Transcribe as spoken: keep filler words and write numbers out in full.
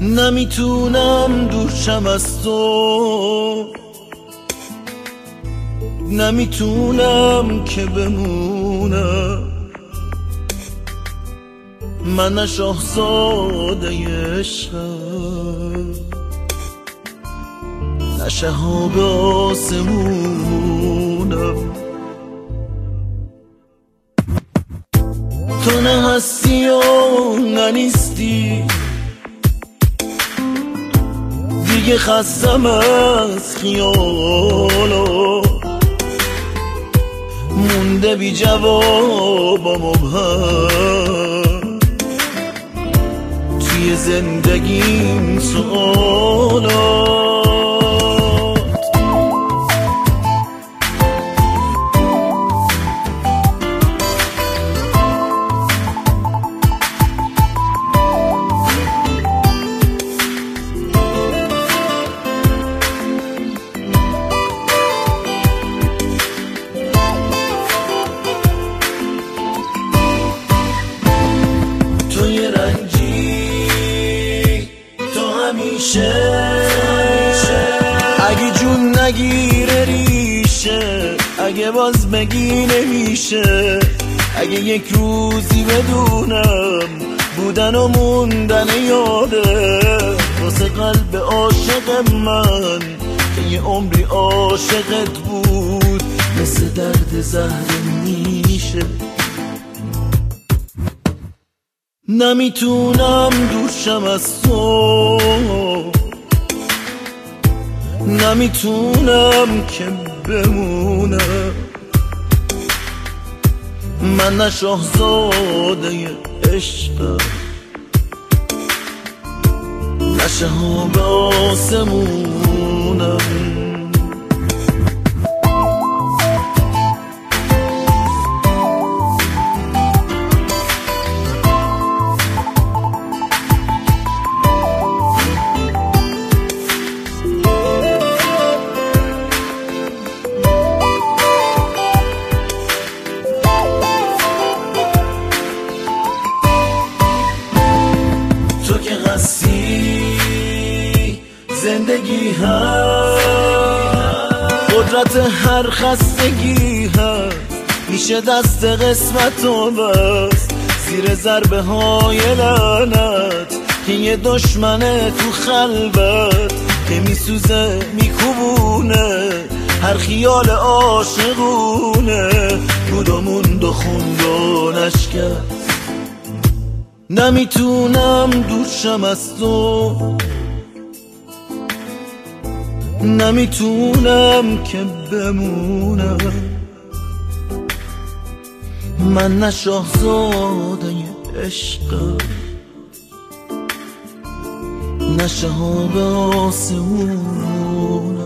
نمیتونم دورشم از تو، نمیتونم که بمونم. من نه شاهزاده عشقم، نه شهاب آسمونم. تو نه هستی و نه نیستی، دیگه خستم از خیالا، مونده بی جواب و مبهم توی زندگیم سوالات. اگه جون نگیره ریشه، اگه باز بگی نمیشه، اگه یک روزی بدونم بودن و موندن یاده واسه قلب عاشق من که یه عمری عاشقت بود، مثل درد زهر میشه. نمیتونم دورشم از تو، نمیتونم که بمونم. من نه شاهزاده عشقم، نه شهاب آسمونم. زندگی هست، قدرت هر خستگی هست، میشه دست قسمت و بست زیر ضربه های لعنت که یه دشمنه تو خلوت که میسوزه میکوبونه هر خیال عاشقونه. بود و موند و خوند و نشکست. نمیتونم دورشم از تو، نمیتونم که بمونم. من نه شاهزاده عشقم، نه شهاب آسمونم.